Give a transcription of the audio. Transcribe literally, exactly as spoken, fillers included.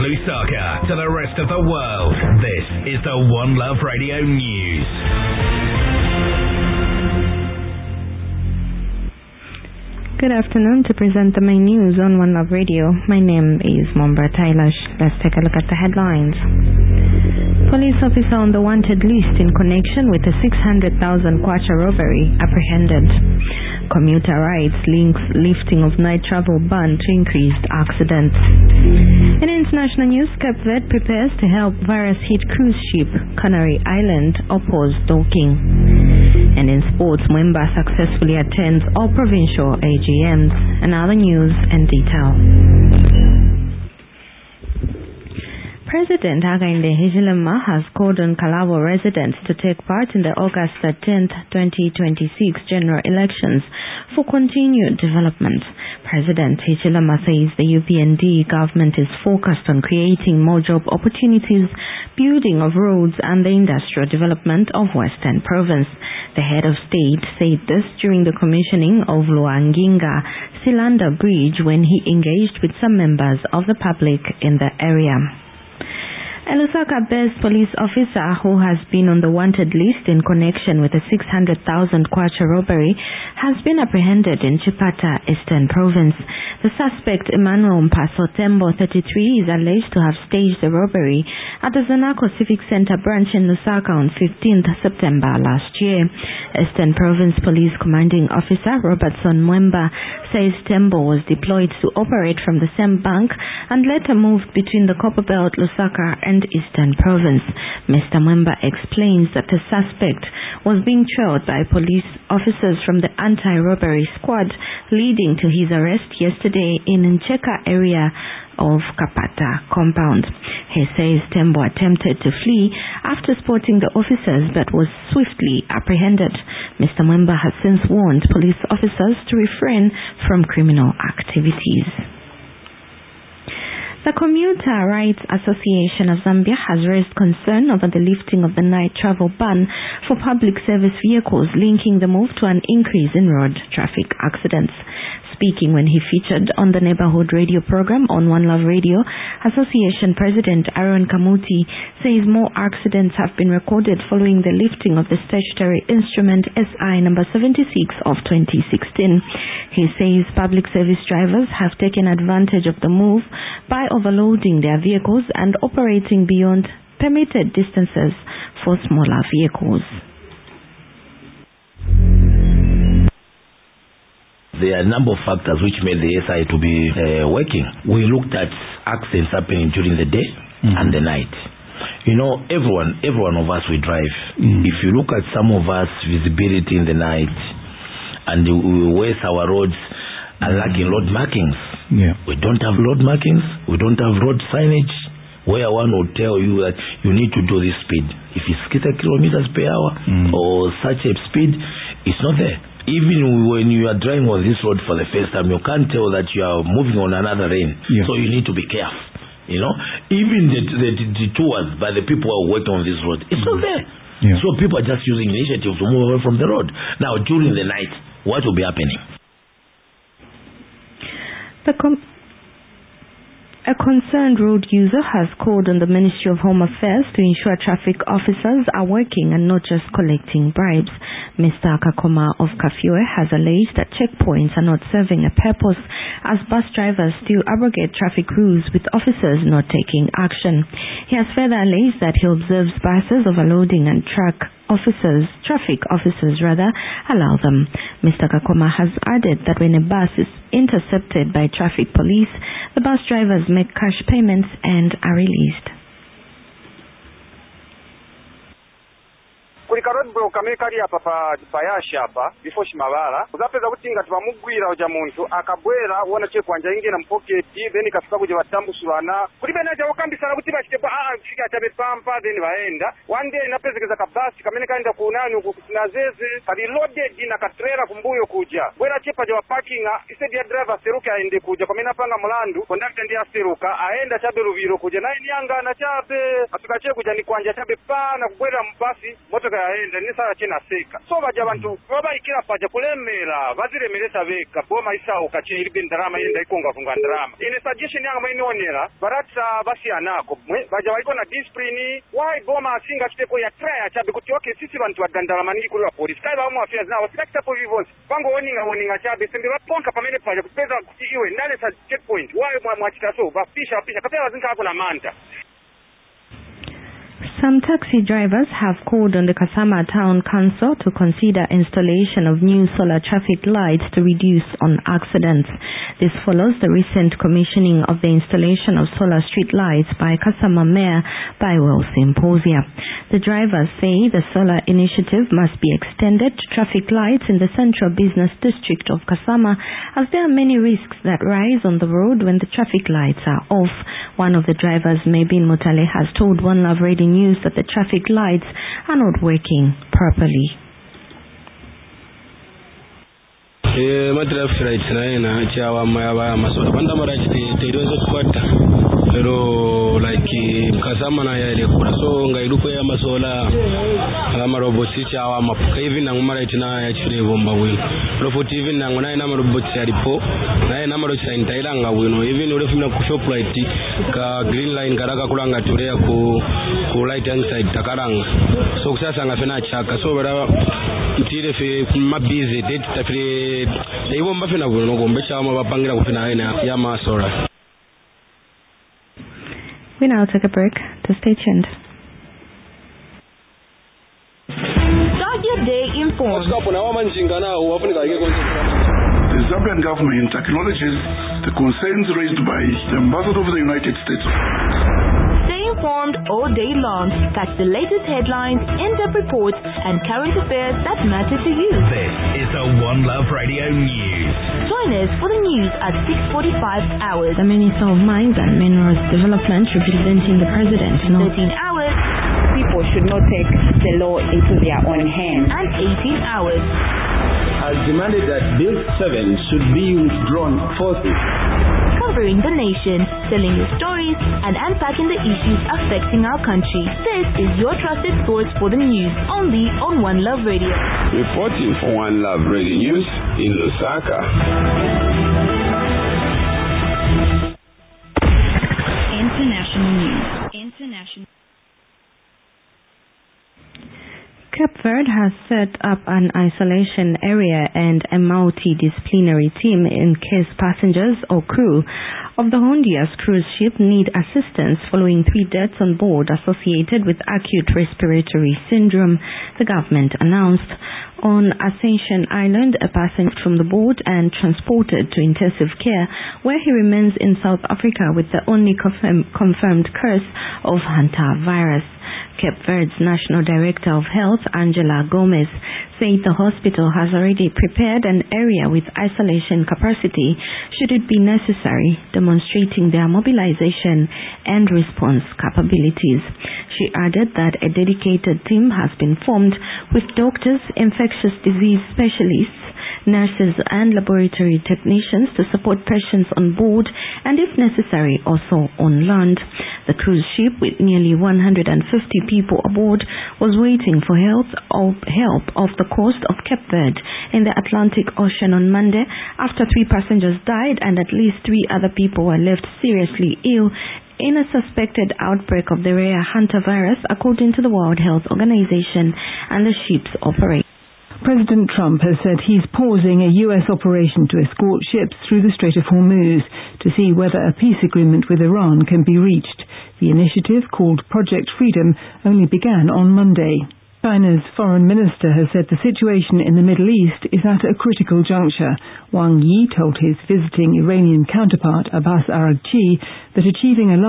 Lusaka to the rest of the world. This is the One Love Radio News. Good afternoon. To present the main news on One Love Radio, my name is Mombra Tailash. Let's take a look at the headlines. Police officer on the wanted list in connection with a six hundred thousand kwacha robbery apprehended. Commuter rights links lifting of night travel ban to increased accidents. In international news, Cape Verde prepares to help virus-hit cruise ship Canary Island oppose docking. And in sports, Mwemba successfully attends all provincial A G Ms. And other news and detail. President Hakainde Hichilema has called on Kalabo residents to take part in the August tenth, twenty twenty-six general elections for continued development. President Hichilema says the U P N D government is focused on creating more job opportunities, building of roads and the industrial development of Western Province. The head of state said this during the commissioning of Luanginga Silanda Bridge when he engaged with some members of the public in the area. A Lusaka-based police officer who has been on the wanted list in connection with a six hundred thousand kwacha robbery has been apprehended in Chipata, Eastern Province. The suspect, Emmanuel Mpaso Tembo, thirty-three, is alleged to have staged the robbery at the Zanaco Civic Center branch in Lusaka on fifteenth September last year. Eastern Province Police Commanding Officer Robertson Mwemba says Tembo was deployed to operate from the same bank and later moved between the Copperbelt, Lusaka and Eastern Province. Mister Mwemba explains that the suspect was being trailed by police officers from the anti-robbery squad, leading to his arrest yesterday in Ncheka area of Kapata compound. He says Tembo attempted to flee after spotting the officers but was swiftly apprehended. Mister Mwemba has since warned police officers to refrain from criminal activities. The Commuter Rights Association of Zambia has raised concern over the lifting of the night travel ban for public service vehicles, linking the move to an increase in road traffic accidents. Speaking when he featured on the neighborhood radio program on One Love Radio, Association President Aaron Kamuti says more accidents have been recorded following the lifting of the statutory instrument S I number seventy-six of twenty sixteen. He says public service drivers have taken advantage of the move by overloading their vehicles and operating beyond permitted distances for smaller vehicles. There are a number of factors which made the S I to be uh, working. We looked at accidents happening during the day mm-hmm. and the night. You know, everyone, every one of us we drive. Mm-hmm. If you look at some of us visibility in the night, and we waste our roads are lacking road markings. Yeah. We don't have road markings. We don't have road signage where one will tell you that you need to do this speed. If it's sixty kilometers per hour mm. or such a speed, it's not there. Even when you are driving on this road for the first time, you can't tell that you are moving on another lane. Yeah. So you need to be careful. You know, even the, the, the detours by the people who are working on this road, it's mm. not there. Yeah. So people are just using initiative to move away from the road. Now, during the night, what will be happening? The com- A concerned road user has called on the Ministry of Home Affairs to ensure traffic officers are working and not just collecting bribes. Mister Kakoma of Kafue has alleged that checkpoints are not serving a purpose as bus drivers still abrogate traffic rules with officers not taking action. He has further alleged that he observes buses overloading and truck officers, traffic officers rather, allow them. Mister Kakoma has added that when a bus is intercepted by traffic police, the bus drivers make cash payments and are released. Kuli karod bro kamekali hapa pa payasha hapa before shimabala uzapeza kutinga tubamugwira oja muntu akabwera wona che kwanja inge na pocket then kafika kuje batambusulana kuli benaja wakambisana kuti bashike ba ah fika chabe pampa then baenda one day napezekeza kabasi kamene kaenda kunani uko kusinazeze kali loaded na katrela kumbuyo kuja bwera chepa je parking instead ya driver seruka aende kuja kamene panga mulandu conductor ndiye seruka aenda chabe ruviro kuja naye nianga na chabe atukache kuja ni kwanja chabe pa na kubwera mpasi moto yaenda enda nisala chena seka so baja bantu baba ikira paja kulemera baziremeresa beka boma isao kache ilibe ndarama yenda ikonga kunga ndarama ine suggestion yanga mainonera baratsa basi anako baja waliko na discipline why boma asinga chiteko ya try achabe kuti okay sisi bantu badandala maniki kuli wa police kai ba mu affairs na wasikakita po vivos pango woninga woninga chabe sembe baponka pamene paja kupeza kuti iwe ndale sa checkpoint why mwa mwachita so bapisha bapisha kapela zinka hapo na manta. Some taxi drivers have called on the Kasama Town Council to consider installation of new solar traffic lights to reduce on accidents. This follows the recent commissioning of the installation of solar street lights by Kasama Mayor Bywell Symposia. The drivers say the solar initiative must be extended to traffic lights in the central business district of Kasama, as there are many risks that rise on the road when the traffic lights are off. One of the drivers, Mabin Mutale, has told One Love Radio News that the traffic lights are not working properly. Eh, traffic lights na ina chawa maya masola banda mara chiterezo kwata pero like Kasama na ya kura so ngairuko ya masola ama roboti chawa mapuka hivi na ngumara itina ya chire bomba wino roboti hivi na ngona ina roboti ya ripo na ina maro cha intailanga wino hivi ni urefuna ku shop light ka green line karaka kulanga turea ku ku light hand side takaranga so kusasa ngafena chaka so bara itire fe kuma busy date tafire ibo mbafena wino gombe chawa mabapangira kufena ina ya masora. We now take a break to stay tuned. Start your day informed. The Zambian government acknowledges the concerns raised by the Ambassador of the United States. Stay informed all day long. Catch the latest headlines, in-depth reports, and current affairs that matter to you. This is the One Love Radio News. Join us for the news at six forty-five hours. The Minister of Mines and Minerals Development representing the President. thirteen hours. People should not take the law into their own hands. And eighteen hours. Has demanded that Bill seven should be withdrawn forthwith. Covering the nation, telling your stories, and unpacking the issues affecting our country. This is your trusted source for the news, only on One Love Radio. Reporting for One Love Radio News in Lusaka. International news. International. Cape Verde has set up an isolation area and a multidisciplinary team in case passengers or crew of the Honduras cruise ship need assistance following three deaths on board associated with acute respiratory syndrome, the government announced. On Ascension Island, a passenger from the boat and transported to intensive care, where he remains in South Africa with the only confirm, confirmed case of hantavirus. Cape Verde's National Director of Health, Angela Gomez, said the hospital has already prepared an area with isolation capacity should it be necessary, demonstrating their mobilization and response capabilities. She added that a dedicated team has been formed with doctors, infectious disease specialists, nurses and laboratory technicians to support patients on board and, if necessary, also on land. The cruise ship, with nearly one hundred fifty people aboard, was waiting for help, help off the coast of Cape Verde in the Atlantic Ocean on Monday after three passengers died and at least three other people were left seriously ill in a suspected outbreak of the rare hantavirus, according to the World Health Organization and the ship's operator. President Trump has said he's pausing a U S operation to escort ships through the Strait of Hormuz to see whether a peace agreement with Iran can be reached. The initiative, called Project Freedom, only began on Monday. China's foreign minister has said the situation in the Middle East is at a critical juncture. Wang Yi told his visiting Iranian counterpart Abbas Araghchi that achieving a